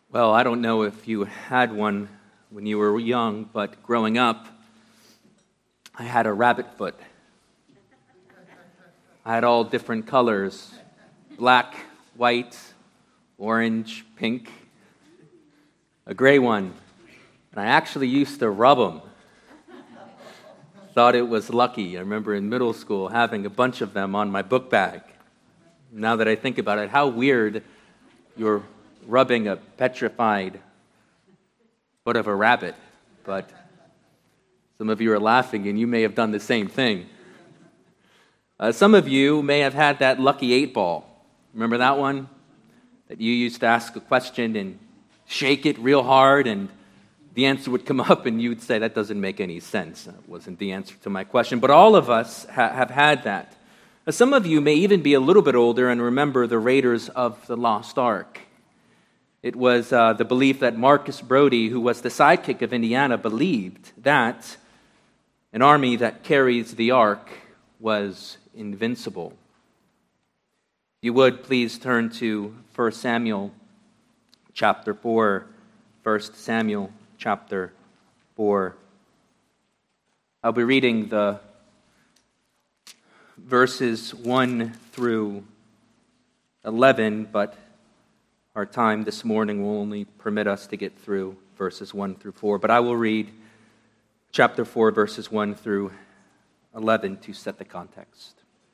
Well, I don't know if you had one when you were young, but growing up, I had a rabbit foot. I had all different colors: black, white, orange, pink, a gray one. And I actually used to rub them. Thought it was lucky. I remember in middle school having a bunch of them on my book bag. Now that I think about it, how weird you're rubbing a petrified foot of a rabbit. But some of you are laughing, and you may have done the same thing. Some of you may have had that lucky 8-ball. Remember that one? That you used to ask a question and shake it real hard, and the answer would come up, and you would say, that doesn't make any sense. That wasn't the answer to my question. But all of us have had that. Some of you may even be a little bit older and remember the Raiders of the Lost Ark. It was the belief that Marcus Brody, who was the sidekick of Indiana, believed that an army that carries the ark was invincible. If you would, please turn to 1 Samuel chapter 4. 1 Samuel chapter 4. I'll be reading the verses 1 through 11, but our time this morning will only permit us to get through verses 1 through 4. But I will read chapter 4, verses 1 through 11 to set the context.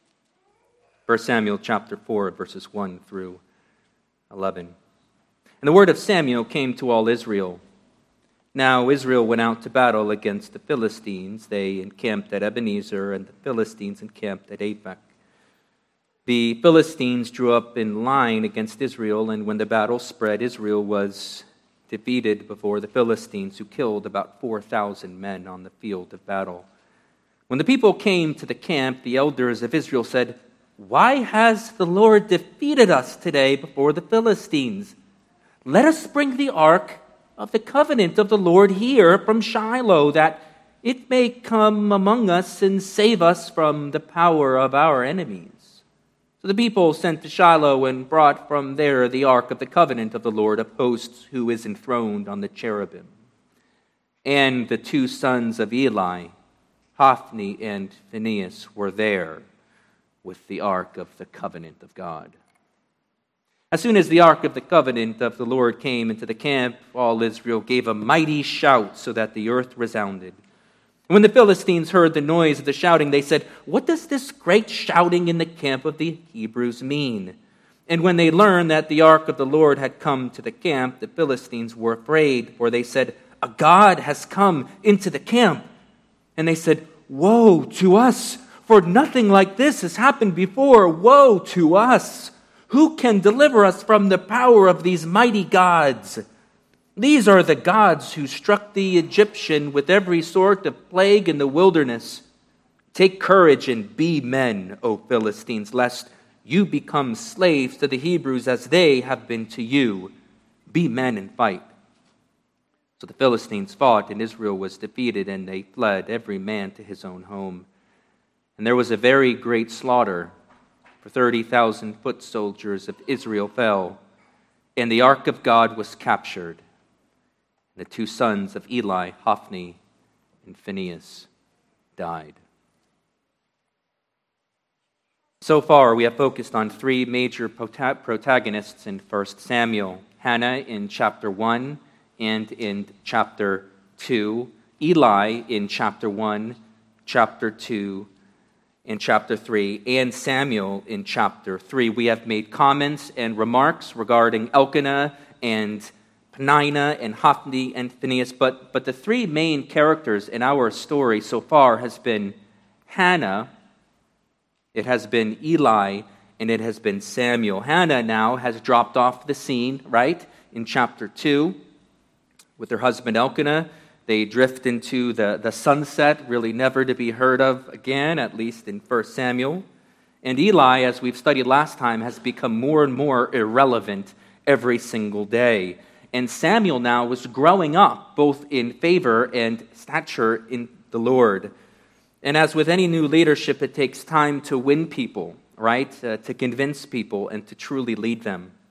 1 Samuel chapter 4, verses 1 through 11. And the word of Samuel came to all Israel. Now Israel went out to battle against the Philistines. They encamped at Ebenezer, and the Philistines encamped at Aphek. The Philistines drew up in line against Israel, and when the battle spread, Israel was defeated before the Philistines, who killed about 4,000 men on the field of battle. When the people came to the camp, the elders of Israel said, "Why has the Lord defeated us today before the Philistines? Let us bring the ark of the covenant of the Lord here from Shiloh, that it may come among us and save us from the power of our enemies." So the people sent to Shiloh and brought from there the ark of the covenant of the Lord of hosts, who is enthroned on the cherubim. And the two sons of Eli, Hophni and Phinehas, were there with the ark of the covenant of God. As soon as the ark of the covenant of the Lord came into the camp, all Israel gave a mighty shout so that the earth resounded. When the Philistines heard the noise of the shouting, they said, "What does this great shouting in the camp of the Hebrews mean?" And when they learned that the ark of the Lord had come to the camp, the Philistines were afraid, for they said, "A god has come into the camp." And they said, "Woe to us, for nothing like this has happened before. Woe to us! Who can deliver us from the power of these mighty gods? These are the gods who struck the Egyptian with every sort of plague in the wilderness. Take courage and be men, O Philistines, lest you become slaves to the Hebrews as they have been to you. Be men and fight." So the Philistines fought, and Israel was defeated, and they fled, every man to his own home. And there was a very great slaughter, for 30,000 foot soldiers of Israel fell, and the ark of God was captured. The two sons of Eli, Hophni and Phinehas, died. So far, we have focused on three major protagonists in 1 Samuel: Hannah in chapter 1 and in chapter 2, Eli in chapter 1, chapter 2, in chapter 3, and Samuel in chapter 3. We have made comments and remarks regarding Elkanah and Peninnah and Hophni and Phinehas, but the three main characters in our story so far has been Hannah, it has been Eli, and it has been Samuel. Hannah now has dropped off the scene, right, in chapter 2 with her husband Elkanah. They drift into the sunset, really never to be heard of again, at least in 1 Samuel. And Eli, as we've studied last time, has become more and more irrelevant every single day. And Samuel now was growing up, both in favor and stature in the Lord. And as with any new leadership, it takes time to win people, right? To convince people and to truly lead them.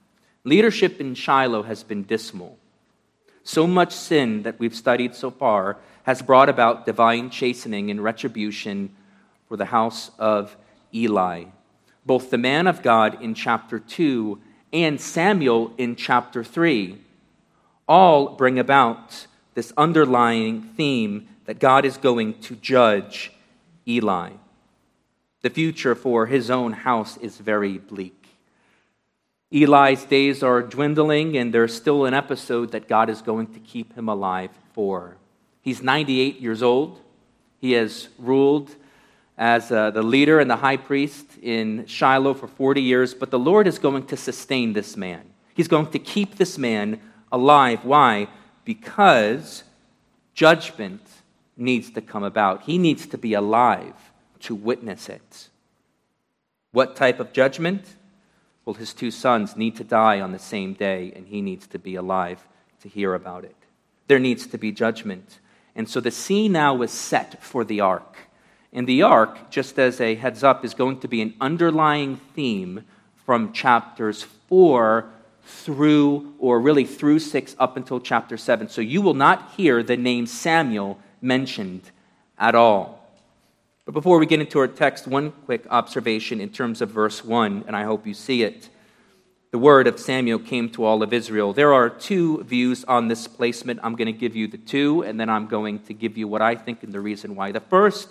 Leadership in Shiloh has been dismal. So much sin that we've studied so far has brought about divine chastening and retribution for the house of Eli. Both the man of God in chapter 2 and Samuel in chapter 3 all bring about this underlying theme that God is going to judge Eli. The future for his own house is very bleak. Eli's days are dwindling, and there's still an episode that God is going to keep him alive for. He's 98 years old. He has ruled as the leader and the high priest in Shiloh for 40 years, but the Lord is going to sustain this man. He's going to keep this man alive. Why? Because judgment needs to come about. He needs to be alive to witness it. What type of judgment? Well, his two sons need to die on the same day, and he needs to be alive to hear about it. There needs to be judgment. And so the scene now is set for the ark. And the ark, just as a heads up, is going to be an underlying theme from chapters 4 through 6 up until chapter 7. So you will not hear the name Samuel mentioned at all. But before we get into our text, one quick observation in terms of verse 1, and I hope you see it. The word of Samuel came to all of Israel. There are two views on this placement. I'm going to give you the two, and then I'm going to give you what I think and the reason why. The first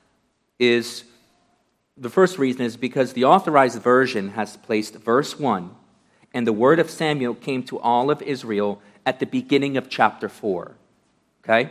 reason is because the Authorized Version has placed verse 1, and the word of Samuel came to all of Israel at the beginning of chapter 4. Okay?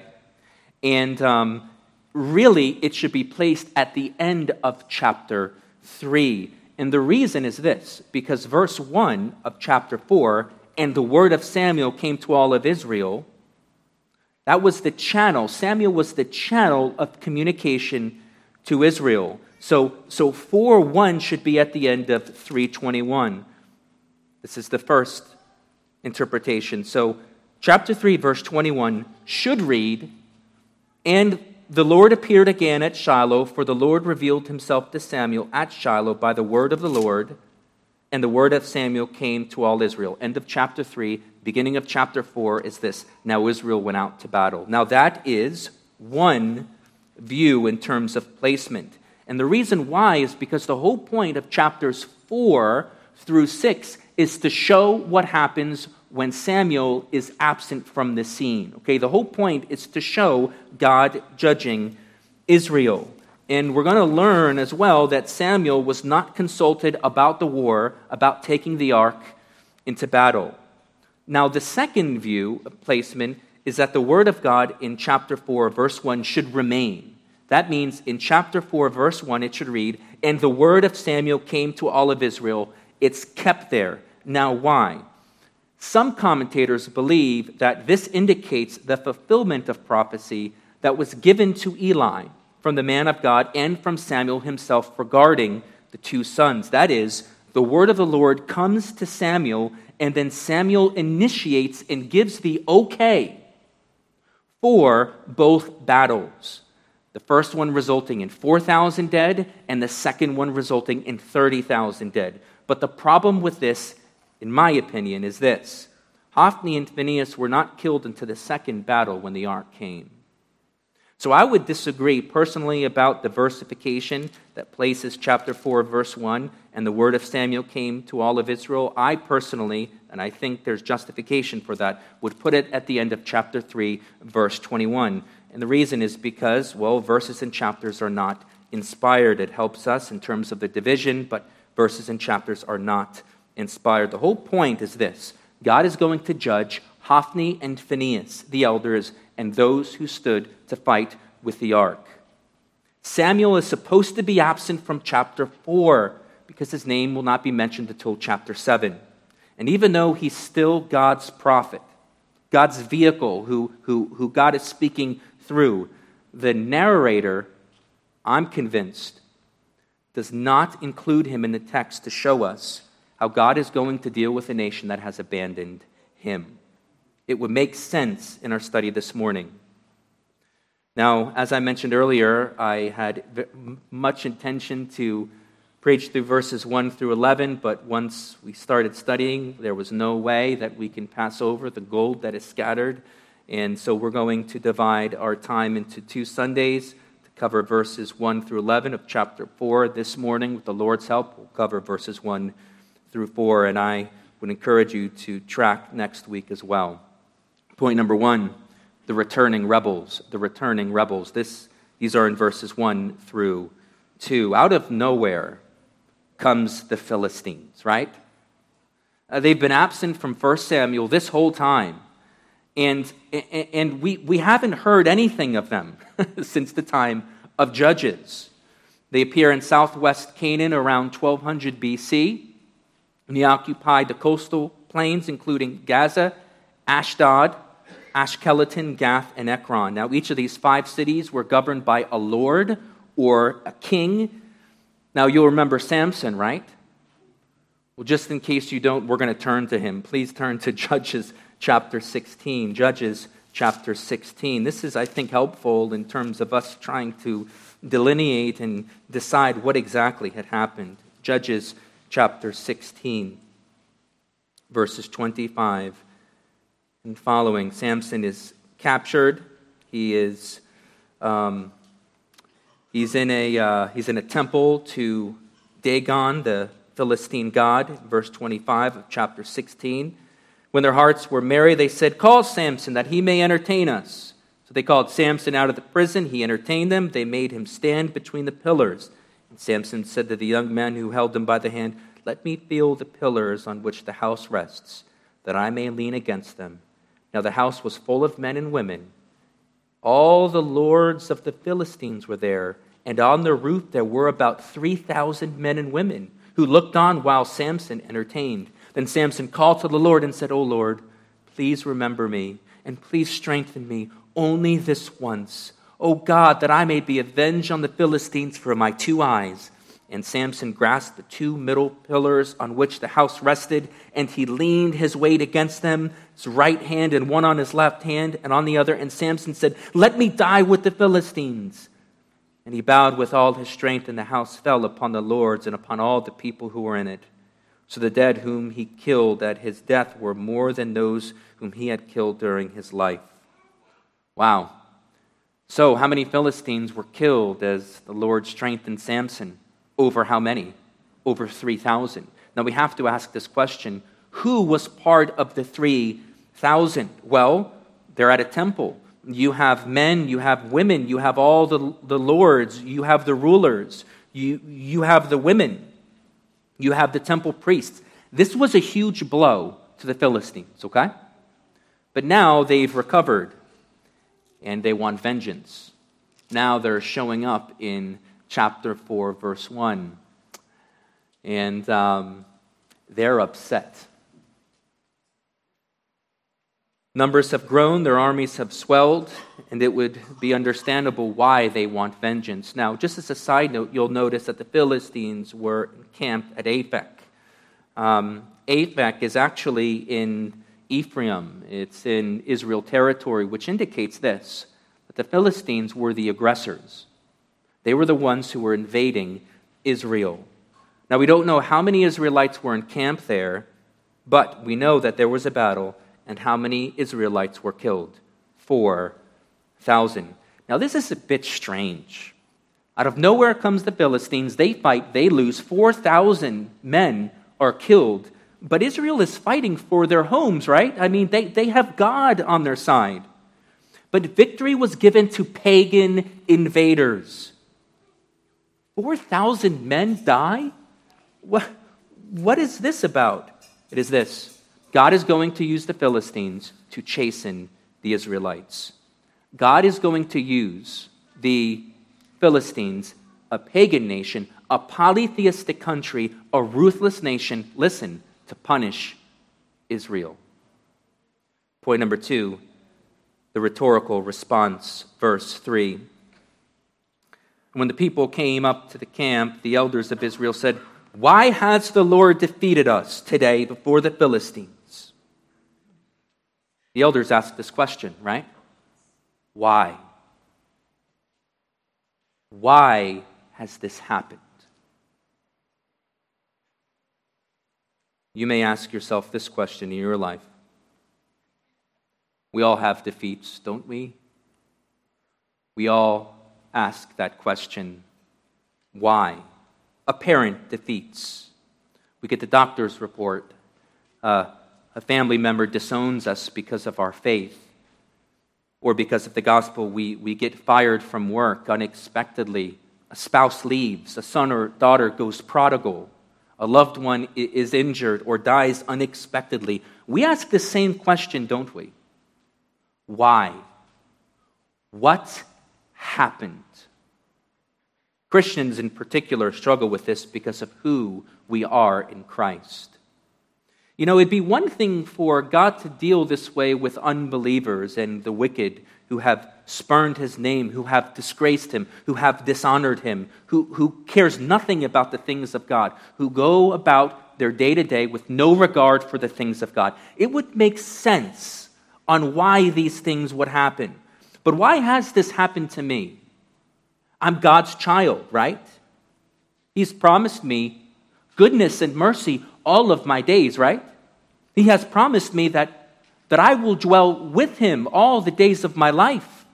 And really, it should be placed at the end of chapter 3. And the reason is this, because verse 1 of chapter 4, and the word of Samuel came to all of Israel, that was the channel. Samuel was the channel of communication to Israel. So 4:1 should be at the end of 3:21. This is the first interpretation. So chapter 3, verse 21 should read, and the Lord appeared again at Shiloh, for the Lord revealed himself to Samuel at Shiloh by the word of the Lord, and the word of Samuel came to all Israel. End of chapter 3, beginning of chapter 4 is this. Now Israel went out to battle. Now that is one view in terms of placement. And the reason why is because the whole point of chapters 4 through 6 is to show what happens when Samuel is absent from the scene. Okay, the whole point is to show God judging Israel. And we're going to learn as well that Samuel was not consulted about the war, about taking the ark into battle. Now, the second view of placement is that the word of God in chapter 4, verse 1 should remain. That means in chapter 4, verse 1, it should read, and the word of Samuel came to all of Israel. It's kept there. Now, why? Some commentators believe that this indicates the fulfillment of prophecy that was given to Eli from the man of God and from Samuel himself regarding the two sons. That is, the word of the Lord comes to Samuel, and then Samuel initiates and gives the okay for both battles. The first one resulting in 4,000 dead, and the second one resulting in 30,000 dead. But the problem with this, in my opinion, is this. Hophni and Phinehas were not killed into the second battle when the ark came. So I would disagree personally about the versification that places chapter 4, verse 1, and the word of Samuel came to all of Israel. I personally, and I think there's justification for that, would put it at the end of chapter 3, verse 21. And the reason is because, well, verses and chapters are not inspired. It helps us in terms of the division, but verses and chapters are not inspired. The whole point is this. God is going to judge Hophni and Phinehas, the elders, and those who stood to fight with the ark. Samuel is supposed to be absent from chapter 4 because his name will not be mentioned until chapter 7. And even though he's still God's prophet, God's vehicle who God is speaking through, the narrator, I'm convinced, does not include him in the text to show us how God is going to deal with a nation that has abandoned him. It would make sense in our study this morning. Now, as I mentioned earlier, I had much intention to preached through verses 1 through 11, but once we started studying, there was no way that we can pass over the gold that is scattered. And so we're going to divide our time into 2 Sundays to cover verses 1 through 11 of chapter 4. This morning, with the Lord's help, we'll cover verses 1 through 4, and I would encourage you to track next week as well. Point number 1, the returning rebels. The returning rebels. These are in verses 1 through 2. Out of nowhere comes the Philistines, right? They've been absent from 1 Samuel this whole time. And we haven't heard anything of them since the time of Judges. They appear in southwest Canaan around 1200 BC. And they occupied the coastal plains, including Gaza, Ashdod, Ashkelon, Gath, and Ekron. Now, each of these 5 cities were governed by a lord or a king. Now, you'll remember Samson, right? Well, just in case you don't, we're going to turn to him. Please turn to Judges chapter 16. Judges chapter 16. This is, I think, helpful in terms of us trying to delineate and decide what exactly had happened. Judges chapter 16, verses 25 and following. Samson is captured. He's in a temple to Dagon, the Philistine god, verse 25 of chapter 16. When their hearts were merry, they said, "Call Samson, that he may entertain us." So they called Samson out of the prison. He entertained them. They made him stand between the pillars. And Samson said to the young men who held him by the hand, "Let me feel the pillars on which the house rests, that I may lean against them." Now the house was full of men and women. All the lords of the Philistines were there, and on the roof there were about 3,000 men and women who looked on while Samson entertained. Then Samson called to the Lord and said, "O Lord, please remember me, and please strengthen me only this once. O God, that I may be avenged on the Philistines for my 2 eyes." And Samson grasped the 2 middle pillars on which the house rested, and he leaned his weight against them, his right hand and one on his left hand and on the other. And Samson said, "Let me die with the Philistines." And he bowed with all his strength, and the house fell upon the lords and upon all the people who were in it. So the dead whom he killed at his death were more than those whom he had killed during his life. Wow. So how many Philistines were killed as the Lord strengthened Samson? Over how many? Over 3,000. Now we have to ask this question. Who was part of the 3,000? Well, they're at a temple. You have men, you have women, you have all the lords, you have the rulers, you have the women, you have the temple priests. This was a huge blow to the Philistines, okay? But now they've recovered and they want vengeance. Now they're showing up in chapter 4, verse 1. And they're upset. Numbers have grown, their armies have swelled, and it would be understandable why they want vengeance. Now, just as a side note, you'll notice that the Philistines were encamped at Aphek. Aphek is actually in Ephraim. It's in Israel territory, which indicates this, that the Philistines were the aggressors. They were the ones who were invading Israel. Now, we don't know how many Israelites were encamped there, but we know that there was a battle, and how many Israelites were killed? 4,000. Now, this is a bit strange. Out of nowhere comes the Philistines. They fight, they lose. 4,000 men are killed. But Israel is fighting for their homes, right? I mean, they have God on their side. But victory was given to pagan invaders. 4,000 men die? What is this about? It is this. God is going to use the Philistines to chasten the Israelites. God is going to use the Philistines, a pagan nation, a polytheistic country, a ruthless nation, listen, to punish Israel. Point number 2, the rhetorical response, verse 3. When the people came up to the camp, the elders of Israel said, "Why has the Lord defeated us today before the Philistines?" The elders asked this question, right? Why? Why has this happened? You may ask yourself this question in your life. We all have defeats, don't we? We all ask that question, why? Apparent defeats. We get the doctor's report. A family member disowns us because of our faith. Or because of the gospel, we get fired from work unexpectedly. A spouse leaves. A son or daughter goes prodigal. A loved one is injured or dies unexpectedly. We ask the same question, don't we? Why? What happened? Christians in particular struggle with this because of who we are in Christ. You know, it'd be one thing for God to deal this way with unbelievers and the wicked who have spurned his name, who have disgraced him, who have dishonored him, who cares nothing about the things of God, who go about their day-to-day with no regard for the things of God. It would make sense on why these things would happen. But why has this happened to me? I'm God's child, right? He's promised me goodness and mercy all of my days, right? He has promised me that I will dwell with him all the days of my life.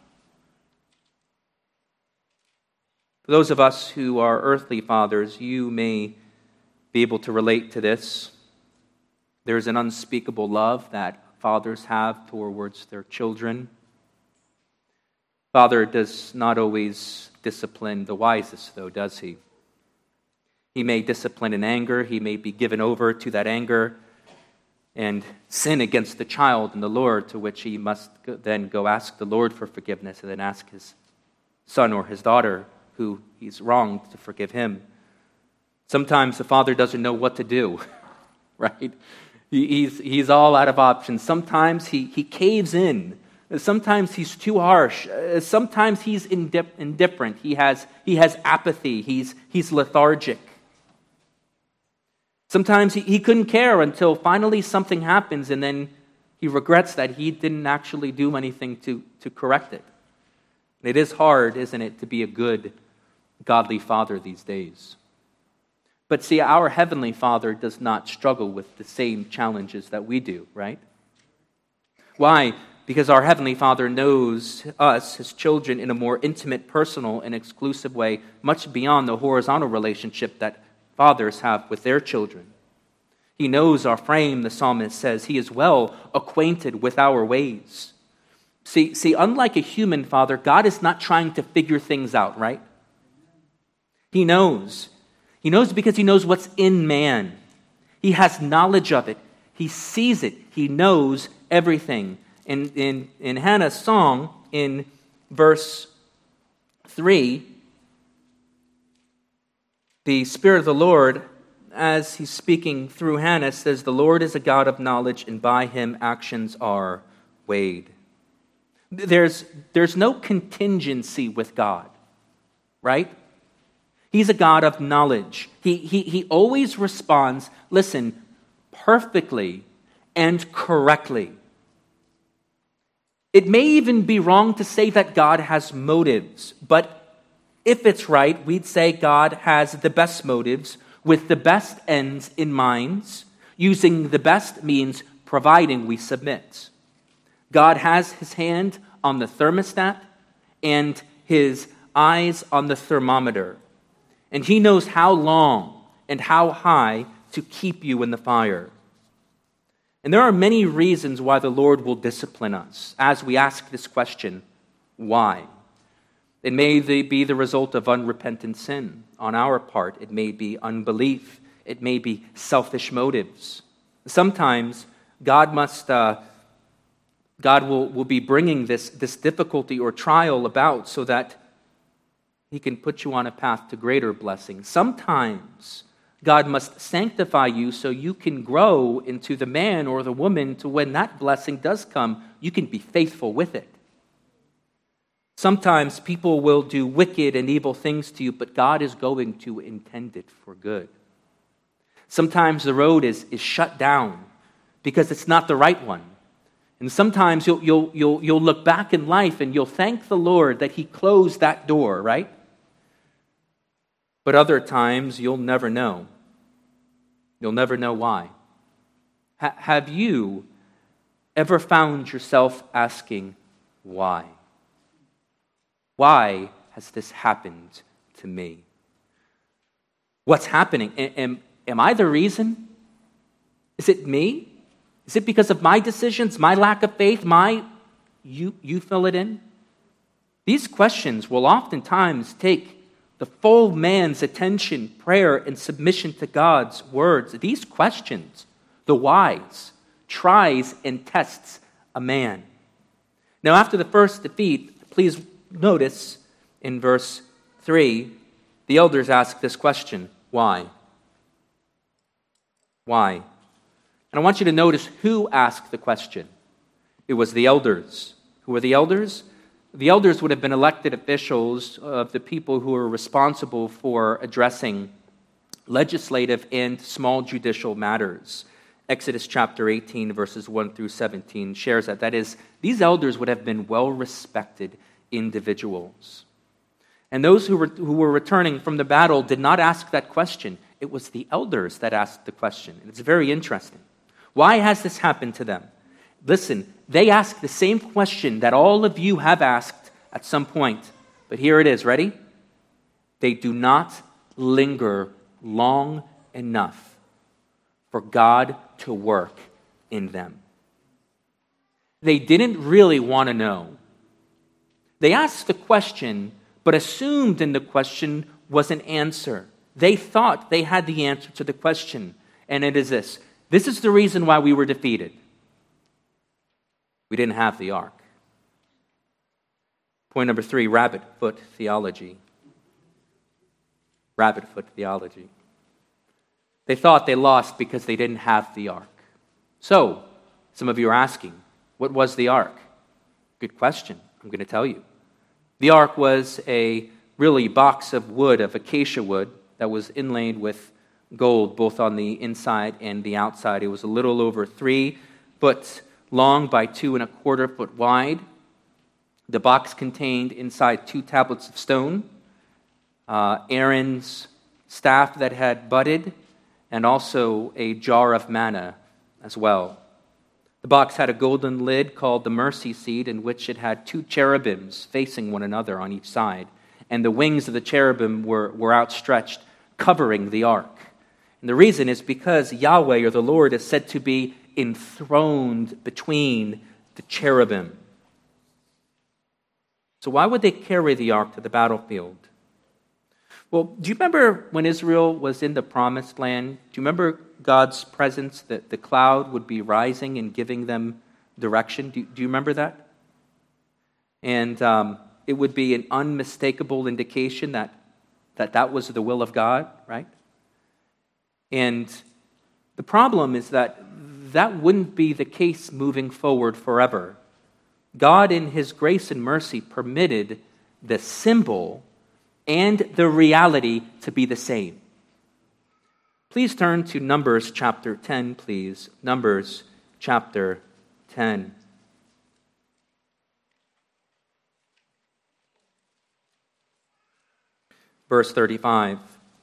For those of us who are earthly fathers, you may be able to relate to this. There's an unspeakable love that fathers have towards their children. Father does not always discipline the wisest, though, does he? He may discipline in anger. He may be given over to that anger and sin against the child and the Lord, to which he must then go ask the Lord for forgiveness and then ask his son or his daughter who he's wronged to forgive him. Sometimes the father doesn't know what to do, right? He's all out of options. Sometimes he caves in. Sometimes he's too harsh. Sometimes he's indifferent. He has apathy. He's lethargic. Sometimes he couldn't care until finally something happens, and then he regrets that he didn't actually do anything to correct it. And it is hard, isn't it, to be a good, godly father these days. But see, our Heavenly Father does not struggle with the same challenges that we do, right? Why? Because our Heavenly Father knows us, his children, in a more intimate, personal, and exclusive way, much beyond the horizontal relationship that fathers have with their children. He knows our frame, the psalmist says. He is well acquainted with our ways. See, unlike a human father, God is not trying to figure things out, right? He knows. He knows because he knows what's in man. He has knowledge of it. He sees it. He knows everything. In Hannah's song, in verse 3, the Spirit of the Lord, as he's speaking through Hannah, says, "The Lord is a God of knowledge, and by him actions are weighed." There's no contingency with God, right? He's a God of knowledge. He always responds, listen, perfectly and correctly. It may even be wrong to say that God has motives, but if it's right, we'd say God has the best motives with the best ends in mind, using the best means, providing we submit. God has his hand on the thermostat and his eyes on the thermometer, and he knows how long and how high to keep you in the fire. And there are many reasons why the Lord will discipline us as we ask this question, why? It may be the result of unrepentant sin on our part. It may be unbelief. It may be selfish motives. Sometimes God will be bringing this difficulty or trial about so that he can put you on a path to greater blessing. Sometimes God must sanctify you so you can grow into the man or the woman to when that blessing does come, you can be faithful with it. Sometimes people will do wicked and evil things to you, but God is going to intend it for good. Sometimes the road is shut down because it's not the right one. And sometimes you'll look back in life and you'll thank the Lord that he closed that door, right? But other times you'll never know. You'll never know why. Have you ever found yourself asking, why? Why has this happened to me? What's happening? Am I the reason? Is it me? Is it because of my decisions, my lack of faith, you fill it in? These questions will oftentimes take the full man's attention, prayer, and submission to God's words. These questions, the whys, tries and tests a man. Now, after the first defeat, please notice in verse 3, the elders ask this question, why? Why? And I want you to notice who asked the question. It was the elders. Who were the elders? The elders would have been elected officials of the people who were responsible for addressing legislative and small judicial matters. Exodus chapter 18, verses 1 through 17 shares that. That is, these elders would have been well-respected individuals. And those who were returning from the battle did not ask that question. It was the elders that asked the question. And it's very interesting. Why has this happened to them? Listen, they ask the same question that all of you have asked at some point. But here it is. Ready? They do not linger long enough for God to work in them. They didn't really want to know. They asked the question, but assumed in the question was an answer. They thought they had the answer to the question, and it is this. This is the reason why we were defeated. We didn't have the ark. Point number 3, rabbit foot theology. Rabbit foot theology. They thought they lost because they didn't have the ark. So, some of you are asking, what was the ark? Good question. I'm going to tell you. The ark was a really box of wood, of acacia wood, that was inlaid with gold, both on the inside and the outside. It was a little over 3 foot long by 2 1/4 foot wide. The box contained inside 2 tablets of stone, Aaron's staff that had budded, and also a jar of manna as well. The box had a golden lid called the mercy seat, in which it had 2 cherubims facing one another on each side, and the wings of the cherubim were outstretched, covering the ark. And the reason is because Yahweh, or the Lord, is said to be enthroned between the cherubim. So why would they carry the ark to the battlefield? Well, do you remember when Israel was in the promised land? Do you remember God's presence, that the cloud would be rising and giving them direction? Do you remember that? And it would be an unmistakable indication that was the will of God, right? And the problem is that wouldn't be the case moving forward forever. God, in His grace and mercy, permitted the symbol and the reality to be the same. Please turn to Numbers chapter 10, please. Numbers chapter 10. Verse 35.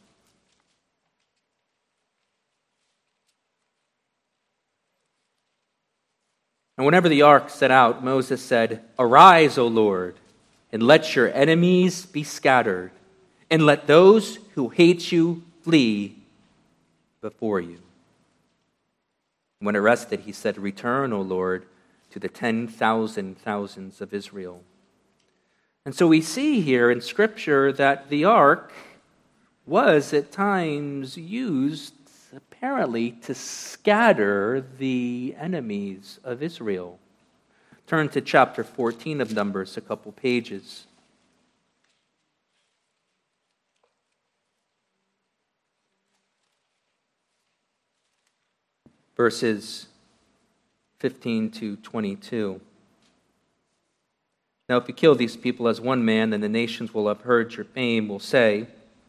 And whenever the ark set out, Moses said, "Arise, O Lord, and let your enemies be scattered, and let those who hate you flee before you." When it rested, he said, "Return, O Lord, to the 10,000 thousands of Israel." And so we see here in Scripture that the ark was at times used apparently to scatter the enemies of Israel. Turn to chapter 14 of Numbers, a couple pages. Verses 15 to 22. Now, if you kill these people as one man, then the nations will have heard your fame, will say,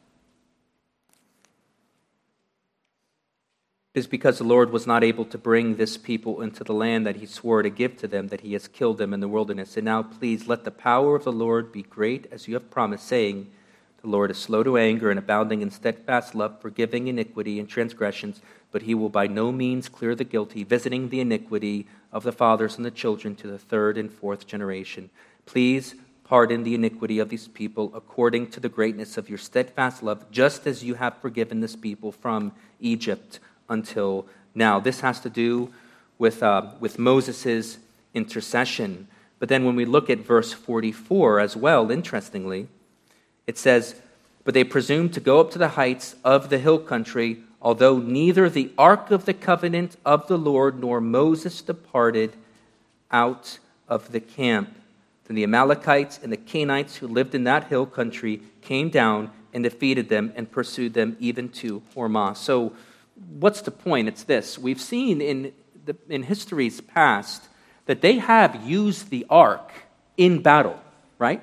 "It is because the Lord was not able to bring this people into the land that He swore to give to them, that He has killed them in the wilderness. And now, please, let the power of the Lord be great, as you have promised, saying, The Lord is slow to anger and abounding in steadfast love, forgiving iniquity and transgressions, but he will by no means clear the guilty, visiting the iniquity of the fathers and the children to the third and fourth generation. Please pardon the iniquity of these people according to the greatness of your steadfast love, just as you have forgiven this people from Egypt until now. This has to do with Moses' intercession. But then when we look at verse 44 as well, interestingly, it says, "But they presumed to go up to the heights of the hill country, although neither the ark of the covenant of the Lord nor Moses departed out of the camp. Then the Amalekites and the Canaanites who lived in that hill country came down and defeated them and pursued them even to Hormah." So what's the point? It's this. We've seen in history's past that they have used the ark in battle, right?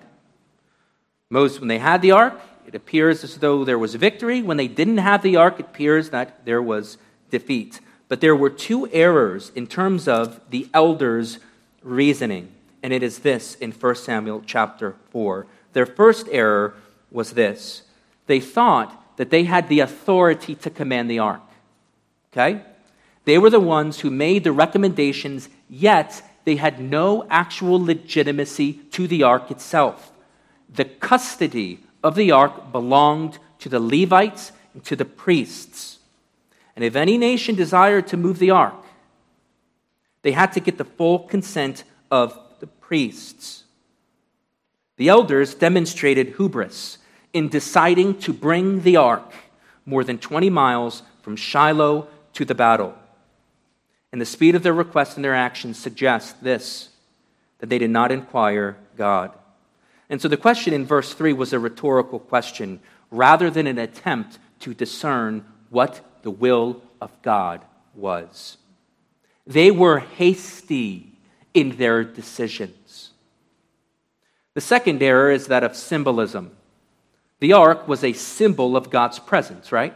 When they had the ark, it appears as though there was victory. When they didn't have the ark, it appears that there was defeat. But there were two errors in terms of the elders' reasoning. And it is this in 1 Samuel chapter 4. Their first error was this. They thought that they had the authority to command the ark. Okay? They were the ones who made the recommendations, yet they had no actual legitimacy to the ark itself. The custody of the ark belonged to the Levites and to the priests. And if any nation desired to move the ark, they had to get the full consent of the priests. The elders demonstrated hubris in deciding to bring the ark more than 20 miles from Shiloh to the battle. And the speed of their requests and their actions suggests this, that they did not inquire God. And so the question in verse 3 was a rhetorical question, rather than an attempt to discern what the will of God was. They were hasty in their decisions. The second error is that of symbolism. The ark was a symbol of God's presence, right?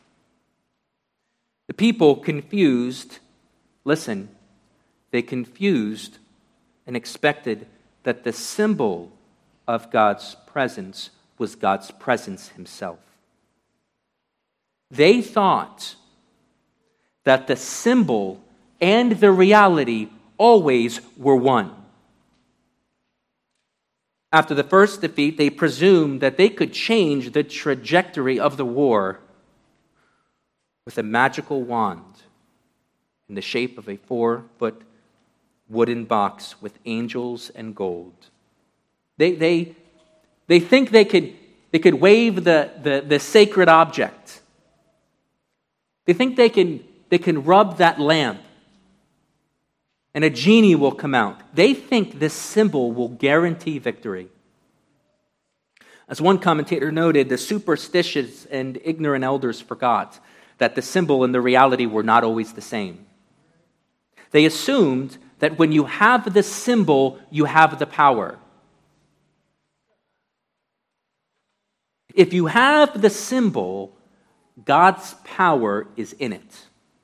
The people confused, they confused and expected that the symbol of God's presence was God's presence himself. They thought that the symbol and the reality always were one. After the first defeat, they presumed that they could change the trajectory of the war with a magical wand in the shape of a 4-foot wooden box with angels and gold. They think they could wave the sacred object. They think they can rub that lamp and a genie will come out. They think this symbol will guarantee victory. As one commentator noted, the superstitious and ignorant elders forgot that the symbol and the reality were not always the same. They assumed that when you have the symbol, you have the power. If you have the symbol, God's power is in it.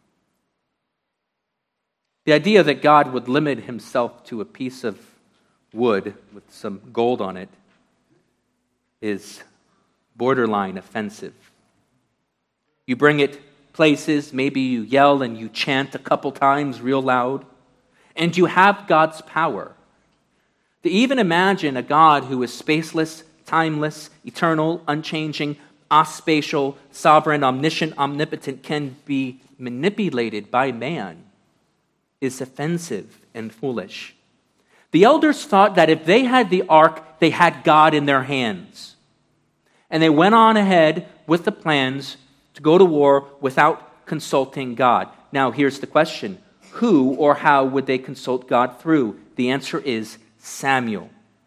The idea that God would limit himself to a piece of wood with some gold on it is borderline offensive. You bring it places, maybe you yell and you chant a couple times real loud, and you have God's power. To even imagine a God who is spaceless, timeless, eternal, unchanging, aspatial, sovereign, omniscient, omnipotent, can be manipulated by man is offensive and foolish. The elders thought that if they had the ark, they had God in their hands. And they went on ahead with the plans to go to war without consulting God. Now, here's the question. Who or how would they consult God through? The answer is Samuel.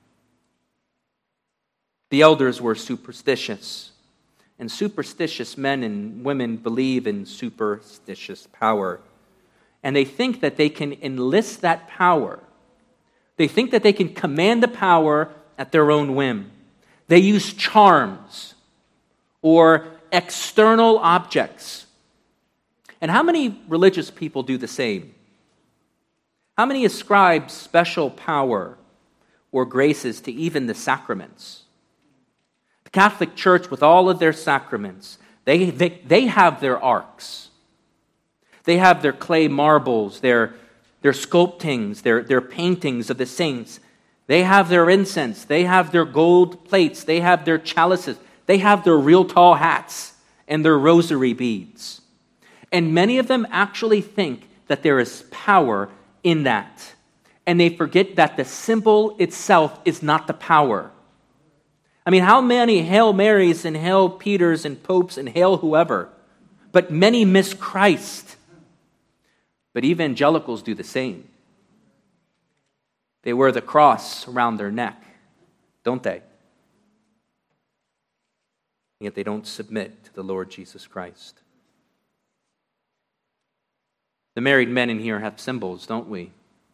The elders were superstitious, and superstitious men and women believe in superstitious power. And they think that they can enlist that power. They think that they can command the power at their own whim. They use charms or external objects. And how many religious people do the same? How many ascribe special power or graces to even the sacraments? Catholic Church, with all of their sacraments, they have their arks. They have their clay marbles, their sculptings, their paintings of the saints. They have their incense. They have their gold plates. They have their chalices. They have their real tall hats and their rosary beads. And many of them actually think that there is power in that. And they forget that the symbol itself is not the power. I mean, how many Hail Marys and Hail Peters and Popes and Hail whoever? But many miss Christ. But evangelicals do the same. They wear the cross around their neck, don't they? Yet they don't submit to the Lord Jesus Christ. The married men in here have symbols, don't we?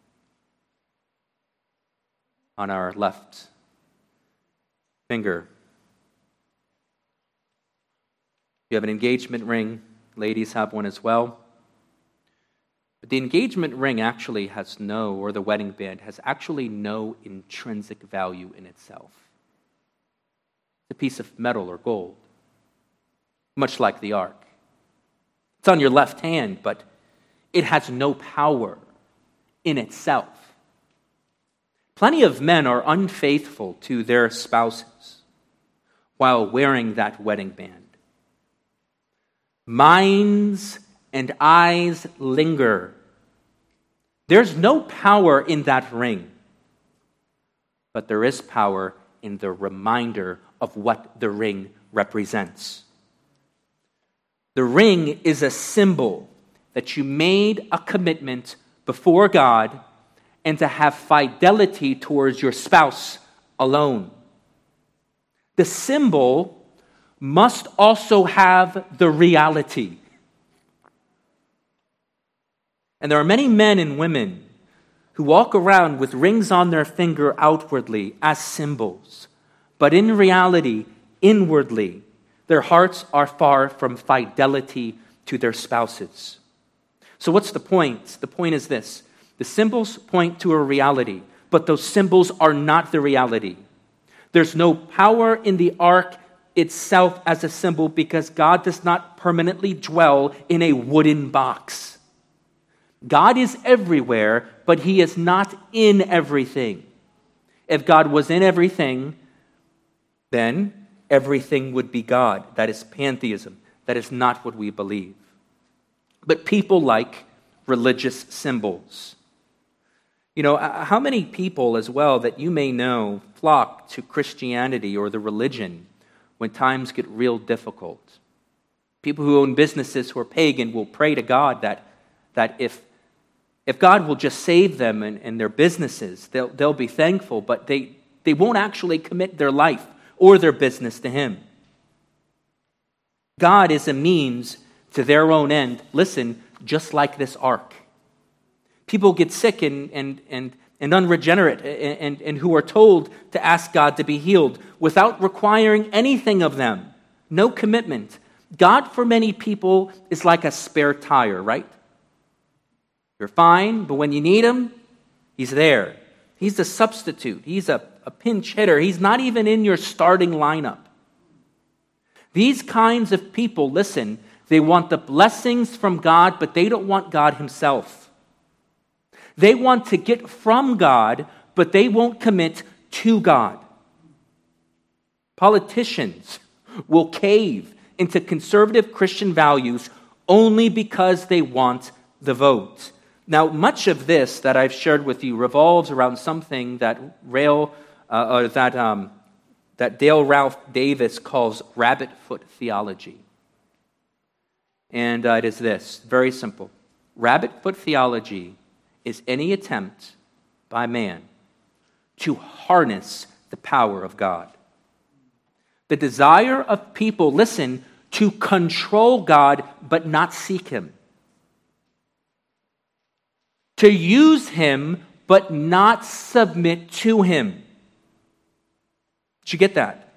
On our left finger. You have an engagement ring. Ladies have one as well. But the engagement ring actually has or the wedding band has actually no intrinsic value in itself. It's a piece of metal or gold, much like the ark. It's on your left hand, but it has no power in itself. Plenty of men are unfaithful to their spouses while wearing that wedding band. Minds and eyes linger. There's no power in that ring, but there is power in the reminder of what the ring represents. The ring is a symbol that you made a commitment before God and to have fidelity towards your spouse alone. The symbol must also have the reality. And there are many men and women who walk around with rings on their finger outwardly as symbols, but in reality, inwardly, their hearts are far from fidelity to their spouses. So what's the point? The point is this. The symbols point to a reality, but those symbols are not the reality. There's no power in the ark itself as a symbol because God does not permanently dwell in a wooden box. God is everywhere, but he is not in everything. If God was in everything, then everything would be God. That is pantheism. That is not what we believe. But people like religious symbols. You know, how many people as well that you may know flock to Christianity or the religion when times get real difficult? People who own businesses who are pagan will pray to God that if God will just save them and their businesses, they'll be thankful, but they won't actually commit their life or their business to him. God is a means to their own end. Listen, just like this ark. People get sick and unregenerate and who are told to ask God to be healed without requiring anything of them. No commitment. God for many people is like a spare tire, right? You're fine, but when you need him, he's there. He's a substitute. He's a pinch hitter. He's not even in your starting lineup. These kinds of people, listen, they want the blessings from God, but they don't want God himself. They want to get from God, but they won't commit to God. Politicians will cave into conservative Christian values only because they want the vote. Now, much of this that I've shared with you revolves around something that Dale Ralph Davis calls rabbit foot theology. And it is this, very simple. Rabbit foot theology is any attempt by man to harness the power of God. The desire of people, listen, to control God but not seek him. To use him but not submit to him. Did you get that?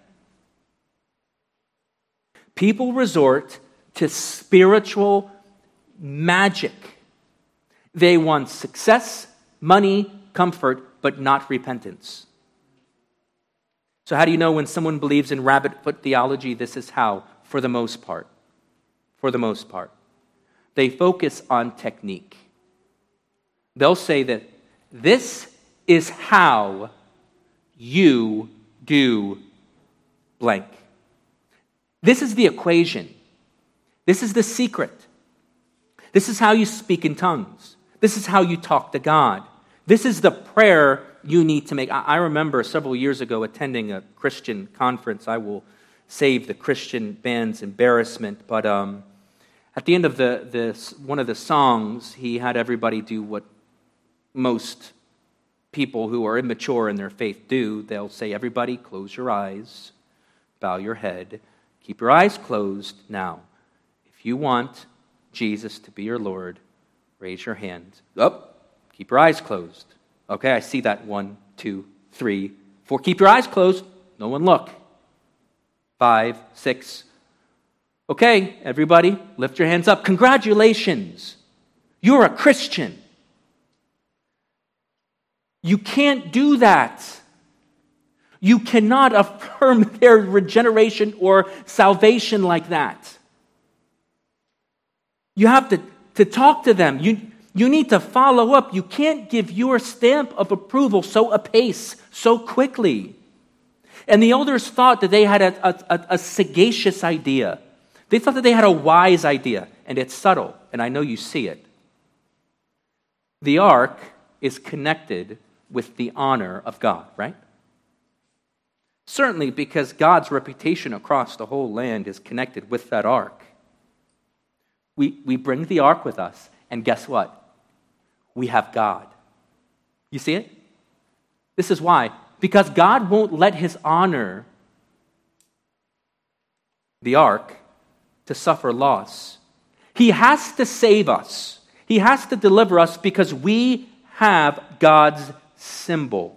People resort to spiritual magic. They want success, money, comfort, but not repentance. So how do you know when someone believes in rabbit foot theology? This is how, for the most part. For the most part. They focus on technique. They'll say that this is how you do blank. This is the equation. This is the secret. This is how you speak in tongues. This is how you talk to God. This is the prayer you need to make. I remember several years ago attending a Christian conference. I will save the Christian band's embarrassment, but at the end of one of the songs, he had everybody do what most people who are immature in their faith do. They'll say, everybody close your eyes, bow your head, keep your eyes closed. Now, if you want Jesus to be your Lord, raise your hand. Keep your eyes closed. Okay, I see that. 1, 2, 3, 4. Keep your eyes closed. No one look. 5, 6. Okay, everybody, lift your hands up. Congratulations. You're a Christian. You can't do that. You cannot affirm their regeneration or salvation like that. You have to talk to them. You need to follow up. You can't give your stamp of approval so apace, so quickly. And the elders thought that they had a sagacious idea. They thought that they had a wise idea, and it's subtle, and I know you see it. The ark is connected with the honor of God, right? Certainly because God's reputation across the whole land is connected with that ark. We bring the ark with us, and guess what? We have God. You see it? This is why. Because God won't let his honor, the ark, to suffer loss. He has to save us. He has to deliver us because we have God's symbol.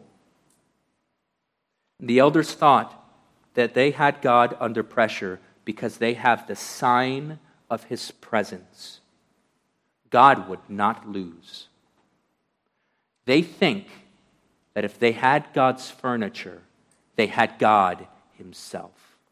The elders thought that they had God under pressure because they have the sign of his presence. God would not lose. They think that if they had God's furniture, they had God himself.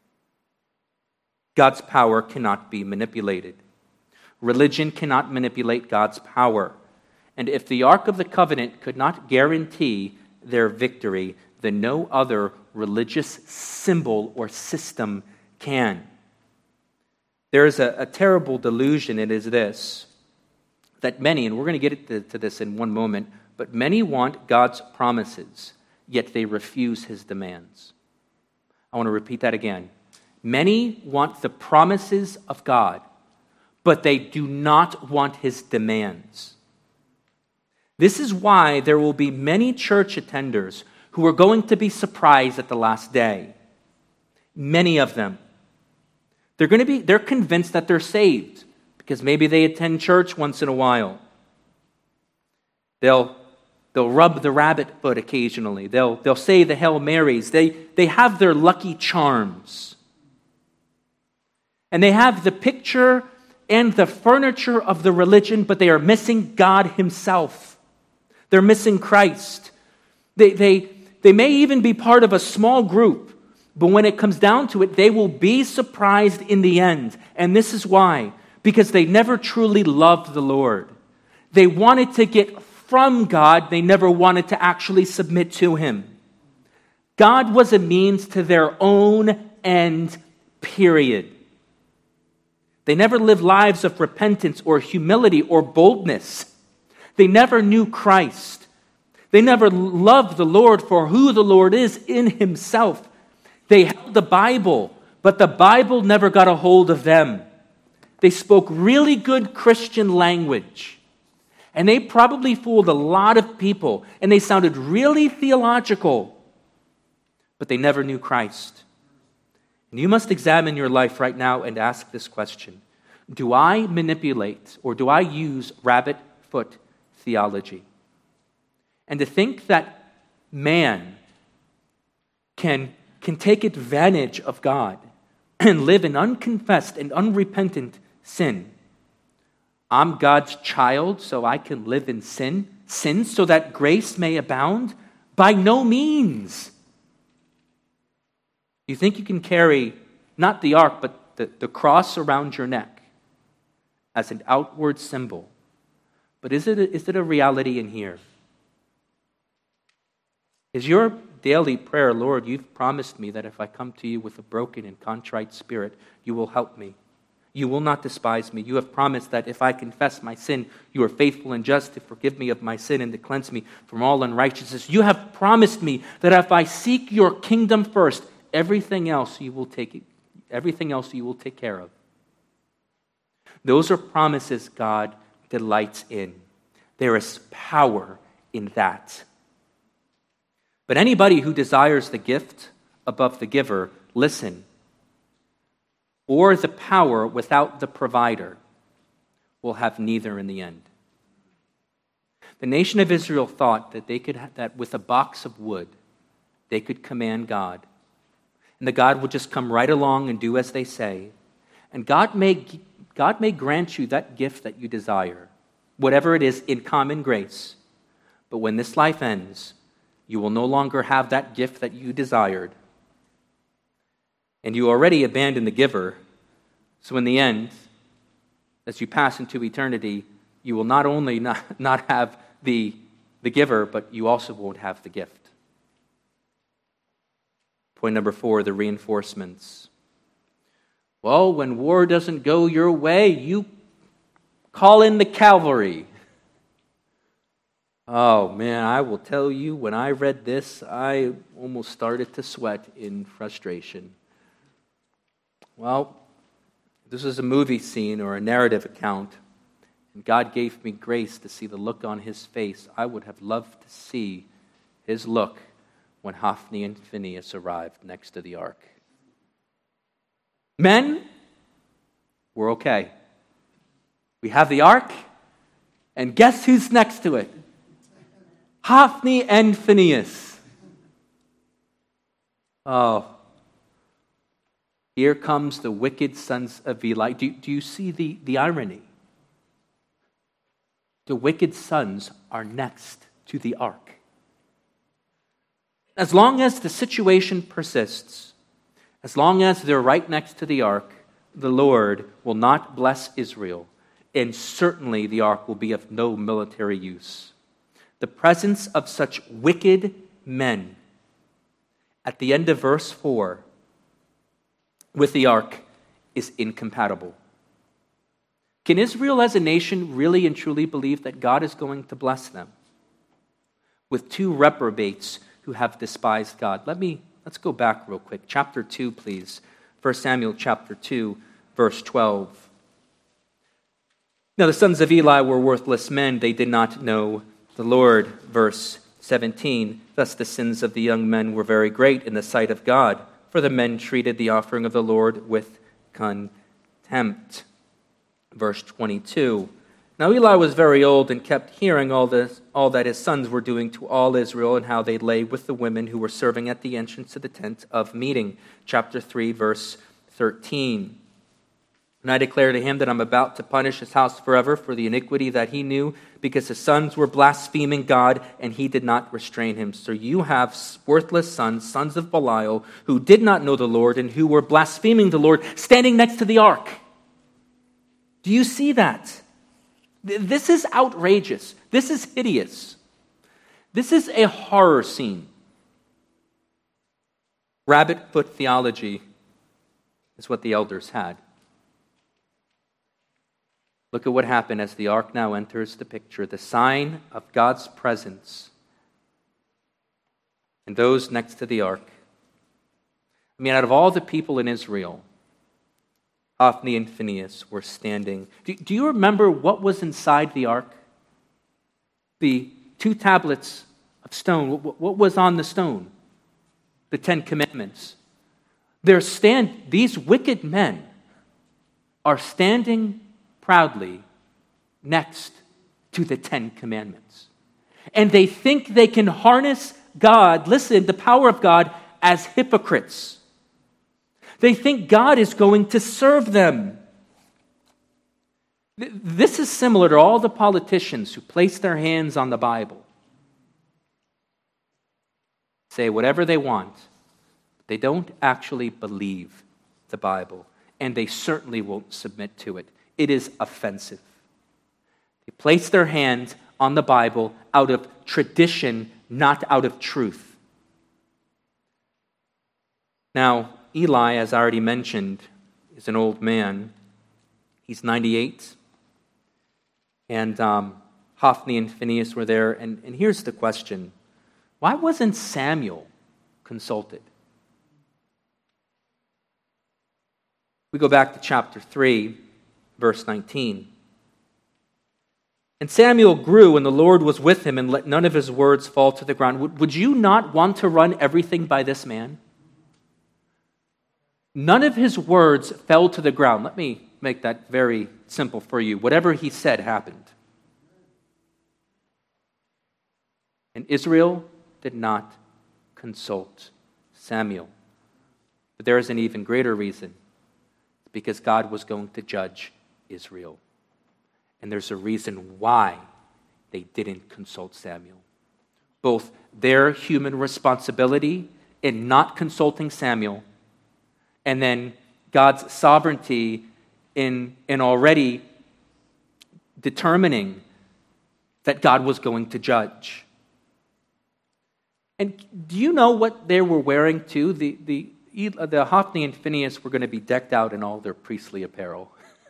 God's power cannot be manipulated. Religion cannot manipulate God's power. And if the Ark of the Covenant could not guarantee their victory, then no other religious symbol or system can. There is a terrible delusion. It is this, that many, and we're going to get to this in one moment, but many want God's promises, yet they refuse his demands. I want to repeat that again. Many want the promises of God, but they do not want his demands. This is why there will be many church attenders who are going to be surprised at the last day. Many of them. They're convinced that they're saved because maybe they attend church once in a while. They'll rub the rabbit foot occasionally. They'll say the Hail Marys. They have their lucky charms. And they have the picture and the furniture of the religion, but they are missing God himself. They're missing Christ. They may even be part of a small group, but when it comes down to it, they will be surprised in the end. And this is why. Because they never truly loved the Lord. They wanted to get from God. They never wanted to actually submit to him. God was a means to their own end, period. They never lived lives of repentance or humility or boldness. They never knew Christ. They never loved the Lord for who the Lord is in himself. They held the Bible, but the Bible never got a hold of them. They spoke really good Christian language. And they probably fooled a lot of people. And they sounded really theological. But they never knew Christ. And you must examine your life right now and ask this question. Do I manipulate or do I use rabbit foot theology? And to think that man can take advantage of God and live in unconfessed and unrepentant sin. I'm God's child, so I can live in sin so that grace may abound? By no means. You think you can carry not the ark, but the cross around your neck as an outward symbol. But is it a reality in here? Is your daily prayer, Lord, you've promised me that if I come to you with a broken and contrite spirit, you will help me. You will not despise me. You have promised that if I confess my sin, you are faithful and just to forgive me of my sin and to cleanse me from all unrighteousness. You have promised me that if I seek your kingdom first, everything else you will take care of. Those are promises God delights in. There is power in that. But anybody who desires the gift above the giver, listen, or the power without the provider, will have neither in the end. The nation of Israel thought that with a box of wood, they could command God. And the God would just come right along and do as they say. And God may grant you that gift that you desire, whatever it is, in common grace. But when this life ends, you will no longer have that gift that you desired. And you already abandoned the giver. So in the end, as you pass into eternity, you will not only not have the giver, but you also won't have the gift. Point number 4, the reinforcements. Well, when war doesn't go your way, you call in the cavalry. Oh man, I will tell you, when I read this, I almost started to sweat in frustration. Well, this is a movie scene or a narrative account, and God gave me grace to see the look on his face. I would have loved to see his look when Hophni and Phinehas arrived next to the ark. Men, we're okay. We have the ark, and guess who's next to it? Hophni and Phinehas. Oh, here comes the wicked sons of Eli. Do you see the irony? The wicked sons are next to the ark. As long as the situation persists, as long as they're right next to the ark, the Lord will not bless Israel, and certainly the ark will be of no military use. The presence of such wicked men at the end of verse 4 with the ark is incompatible. Can Israel as a nation really and truly believe that God is going to bless them with two reprobates who have despised God? Let's go back real quick. Chapter 2, please. 1 Samuel chapter 2, verse 12. Now the sons of Eli were worthless men. They did not know the Lord. Verse 17. Thus the sins of the young men were very great in the sight of God, for the men treated the offering of the Lord with contempt. Verse 22. Now Eli was very old and kept hearing all that his sons were doing to all Israel, and how they lay with the women who were serving at the entrance to the tent of meeting. Chapter 3, verse 13. And I declare to him that I'm about to punish his house forever for the iniquity that he knew, because his sons were blaspheming God, and he did not restrain him. So you have worthless sons, sons of Belial, who did not know the Lord, and who were blaspheming the Lord, standing next to the ark. Do you see that? This is outrageous. This is hideous. This is a horror scene. Rabbit foot theology is what the elders had. Look at what happened as the ark now enters the picture. The sign of God's presence. And those next to the ark. I mean, out of all the people in Israel, Hophni and Phinehas were standing. Do you remember what was inside the ark? The 2 tablets of stone. What was on the stone? The 10 Commandments. These wicked men are standing proudly next to the 10 Commandments. And they think they can harness God, listen, the power of God, as hypocrites. They think God is going to serve them. This is similar to all the politicians who place their hands on the Bible. Say whatever they want. They don't actually believe the Bible, and they certainly won't submit to it. It is offensive. They place their hands on the Bible out of tradition, not out of truth. Now, Eli, as I already mentioned, is an old man. He's 98. And Hophni and Phinehas were there. And here's the question. Why wasn't Samuel consulted? We go back to chapter 3, verse 19. And Samuel grew, and the Lord was with him, and let none of his words fall to the ground. Would you not want to run everything by this man? None of his words fell to the ground. Let me make that very simple for you. Whatever he said happened. And Israel did not consult Samuel. But there is an even greater reason. Because God was going to judge Israel. And there's a reason why they didn't consult Samuel. Both their human responsibility in not consulting Samuel, and then God's sovereignty in already determining that God was going to judge. And do you know what they were wearing too? The Hophni and Phinehas were going to be decked out in all their priestly apparel.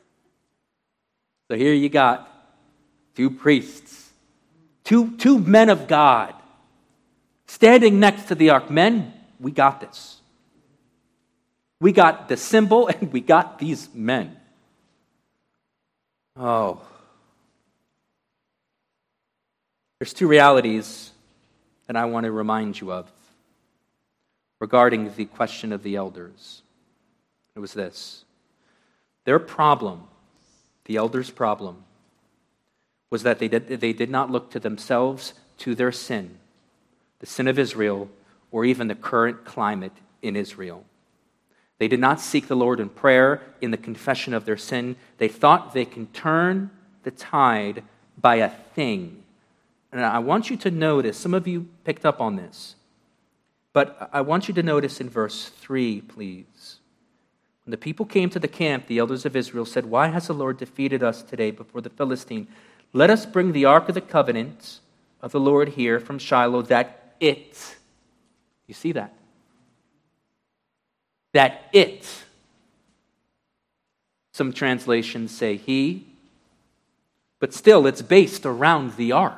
So here you got two priests, two men of God, standing next to the ark. Men, we got this. We got the symbol and we got these men. Oh. There's two realities that I want to remind you of regarding the question of the elders. It was this. Their problem, the elders' problem, was that they did not look to themselves, to their sin, the sin of Israel, or even the current climate in Israel. They did not seek the Lord in prayer, in the confession of their sin. They thought they can turn the tide by a thing. And I want you to notice, some of you picked up on this, but I want you to notice in verse 3, please. When the people came to the camp, the elders of Israel said, "Why has the Lord defeated us today before the Philistine? Let us bring the ark of the covenant of the Lord here from Shiloh, that it," you see that? That it. Some translations say he, but still it's based around the ark.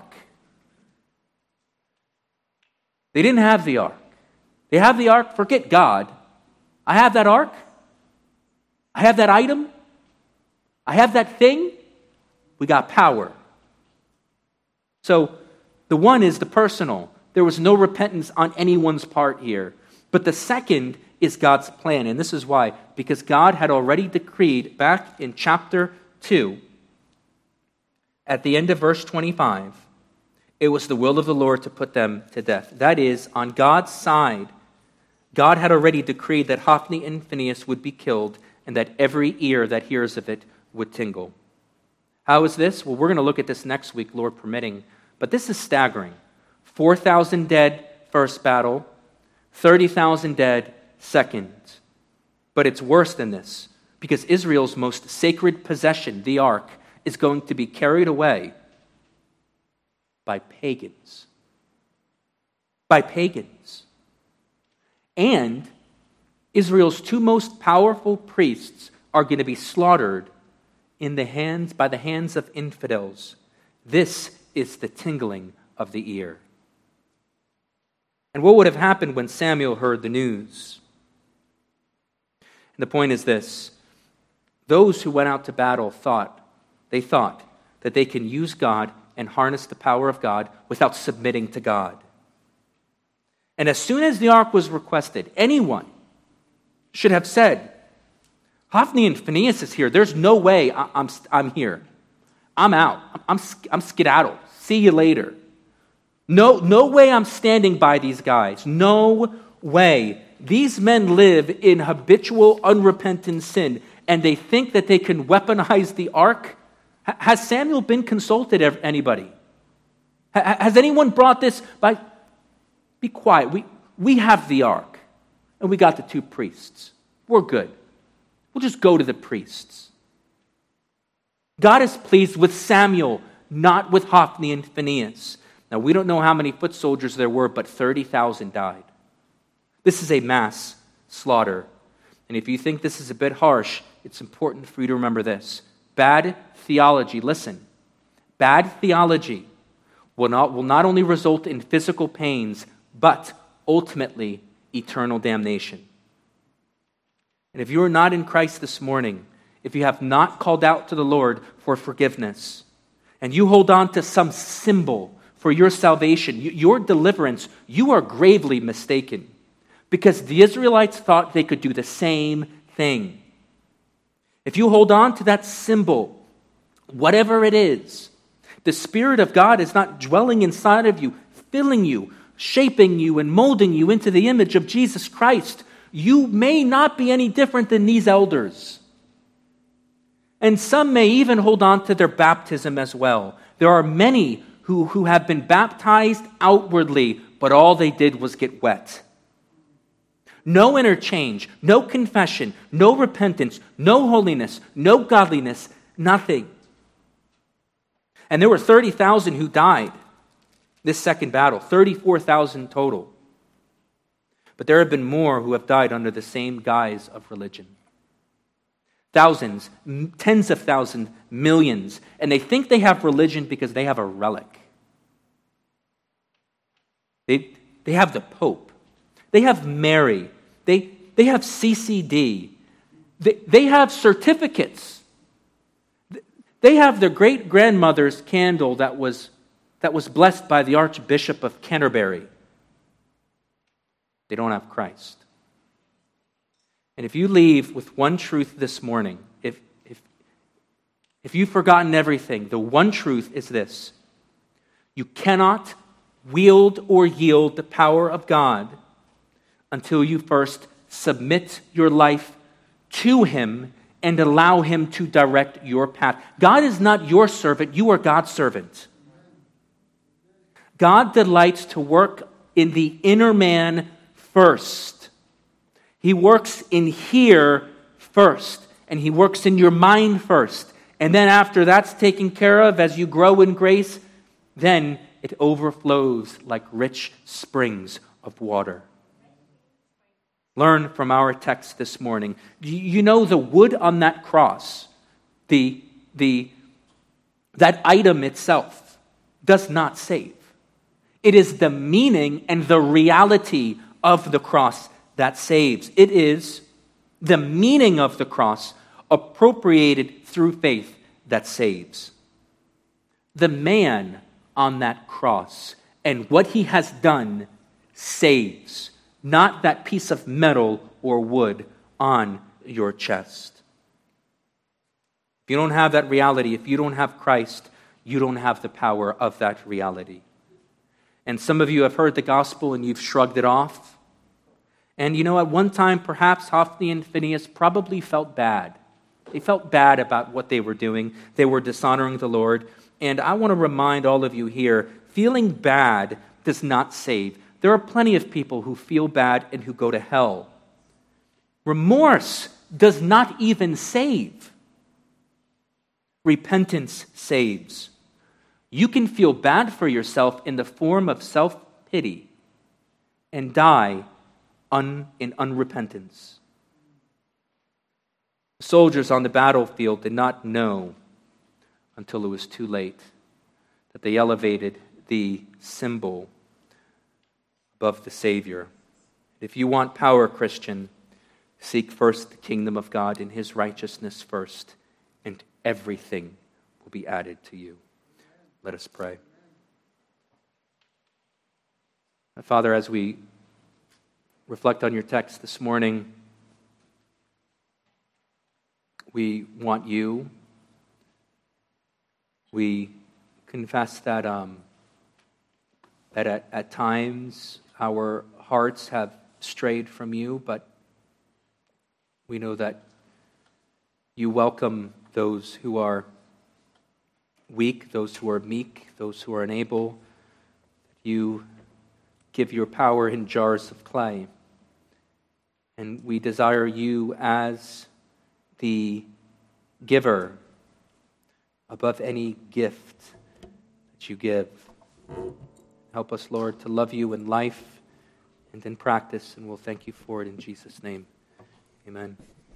They didn't have the ark. They have the ark, forget God. I have that ark. I have that item. I have that thing. We got power. So the one is the personal. There was no repentance on anyone's part here. But the second is God's plan. And this is why. Because God had already decreed back in chapter 2, at the end of verse 25, it was the will of the Lord to put them to death. That is, on God's side, God had already decreed that Hophni and Phinehas would be killed and that every ear that hears of it would tingle. How is this? Well, we're going to look at this next week, Lord permitting. But this is staggering. 4,000 dead first battle, 30,000 dead second. But it's worse than this, because Israel's most sacred possession, the ark, is going to be carried away by pagans. By pagans. And Israel's two most powerful priests are going to be slaughtered by the hands of infidels. This is the tingling of the ear. And what would have happened when Samuel heard the news? And the point is this. Those who went out to battle thought that they can use God and harness the power of God without submitting to God. And as soon as the ark was requested, anyone should have said, "Hophni and Phinehas is here. There's no way I'm here. I'm out. I'm skedaddled. See you later. No way I'm standing by these guys. No way. These men live in habitual, unrepentant sin, and they think that they can weaponize the ark." Has Samuel been consulted, anybody? Has anyone brought this by? Be quiet. We have the ark. and we got the 2 priests. We're good. We'll just go to the priests. God is pleased with Samuel, not with Hophni and Phinehas. Now, we don't know how many foot soldiers there were, but 30,000 died. This is a mass slaughter. And if you think this is a bit harsh, it's important for you to remember this. Bad theology, listen, bad theology will not only result in physical pains, but ultimately eternal damnation. And if you are not in Christ this morning, if you have not called out to the Lord for forgiveness, and you hold on to some symbol for your salvation, your deliverance, you are gravely mistaken. Because the Israelites thought they could do the same thing. If you hold on to that symbol, whatever it is, the Spirit of God is not dwelling inside of you, filling you, shaping you, and molding you into the image of Jesus Christ. You may not be any different than these elders. And some may even hold on to their baptism as well. There are many who have been baptized outwardly, but all they did was get wet. No interchange, no confession, no repentance, no holiness, no godliness, nothing. And there were 30,000 who died this second battle, 34,000 total. But there have been more who have died under the same guise of religion. Thousands, tens of thousands, millions. And they think they have religion because they have a relic. They have the Pope. They have Mary. They have CCD. They have certificates. They have their great-grandmother's candle that was blessed by the Archbishop of Canterbury. They don't have Christ. And if you leave with one truth this morning, if you've forgotten everything, the one truth is this: you cannot wield or yield the power of God until you first submit your life to Him and allow Him to direct your path. God is not your servant, you are God's servant. God delights to work in the inner man first. He works in here first, and He works in your mind first. And then after that's taken care of, as you grow in grace, then it overflows like rich springs of water. Learn from our text this morning. You know the wood on that cross, that item itself does not save. It is the meaning and the reality of the cross that saves. It is the meaning of the cross appropriated through faith that saves. The man on that cross and what He has done saves, not that piece of metal or wood on your chest. If you don't have that reality, if you don't have Christ, you don't have the power of that reality. And some of you have heard the gospel and you've shrugged it off. And you know, at one time, perhaps Hophni and Phinehas probably felt bad. They felt bad about what they were doing. They were dishonoring the Lord. And I want to remind all of you here, feeling bad does not save. There are plenty of people who feel bad and who go to hell. Remorse does not even save. Repentance saves. You can feel bad for yourself in the form of self-pity and die in unrepentance. The soldiers on the battlefield did not know until it was too late that they elevated the symbol above the Savior. If you want power, Christian, seek first the kingdom of God and His righteousness first, and everything will be added to you. Let us pray. Father, as we reflect on your text this morning, we want you. We confess that at times our hearts have strayed from you, but we know that you welcome those who are weak, those who are meek, those who are unable. You give your power in jars of clay. And we desire you as the giver above any gift that you give. Help us, Lord, to love you in life and in practice, and we'll thank you for it in Jesus' name. Amen.